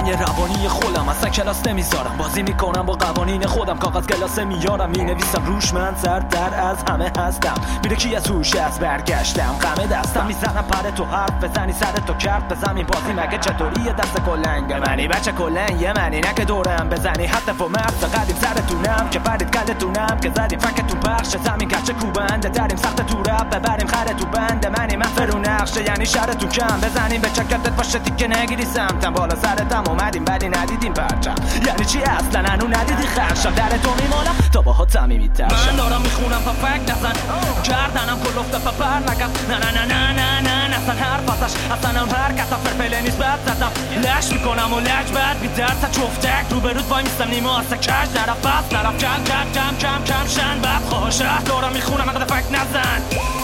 من یه روانی خودم اصلا کلاس نمیذارم، بازی میکنم با قوانین خودم، کاغذ گلاسه میارم مینویسم روش من سرتر از همه هستم، میره کی از هوش از برگشتم غمه دستم میزنم پر تو حرف بزنی سر تو کرد به زمین بازی مگه چطوریه دست کلنگ منی بچه کلن یه منی نه که دورم بزنی حتی و مرز قدیم سرتونم که پرید کلتونم که زدیم فکتون بخش زمین کچه کوبنده داریم سخت تو رب ببریم خره تو بنده منی من فرو نقشه یعنی شرتون کم بزنیم به چکتت باشه که نگیری سمتم بالا سرتم اومدیم ولی ندیدیم پرچم یعنی چی اصلا هنو ندیدی خرشم در تو میمالم تا باهات صمیمی ترشم من دارم میخونم پا فک نزن گردنم کلفته پا پر نکم نه نه نه نه نه نه اصلا حرف ازش اصلا هم حرکتم فرپله نیست بد زدم لش میکنم و لج بد بی درد چفتک رو برود وای میستم نیما اصلا کش نرف بس نرف کم کم کم کم کم شن بد خوشه دارم میخونم اقده فک نزن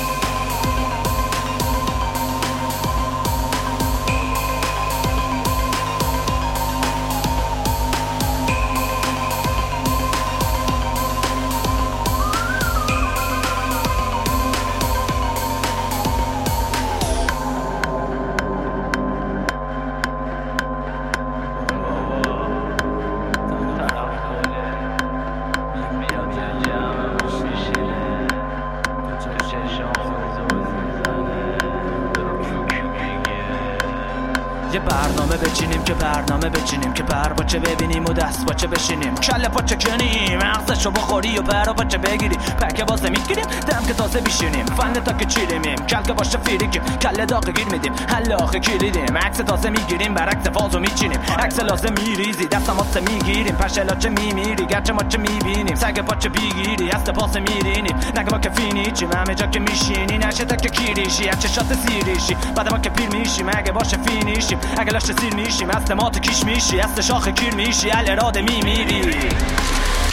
یه برنامه بچینیم که برنامه بچینیم که پر باچه ببینیم و دست باچه بشینیم کله پاچه کنیم مغزشو بخوری و پر باچه بگیری پکه واسه میگیریم دم که تازه بیشینیم فن تا که چیریم کل که باشه فیریکیم کله داغ گیر میدیم حل آخه کلیدیم عکس تازه میگیریم برعکس فازو میچینیم عکس لازم میریزی دستم واسه میگیریم پشلاچه میمیری گرچه ما چه میبینیم سگ پاچه بیگیری هست پاس میرینیم نگه ما که فینیچیم همه جا که میشینی نشه تا که کیریشی از چشات سیریشی بعد ما که پیر میشیم اگه باشه فینیشیم اگه لاش سیر میشیم از مات کیش میشی از شاخ کیر میشی اراده میمیری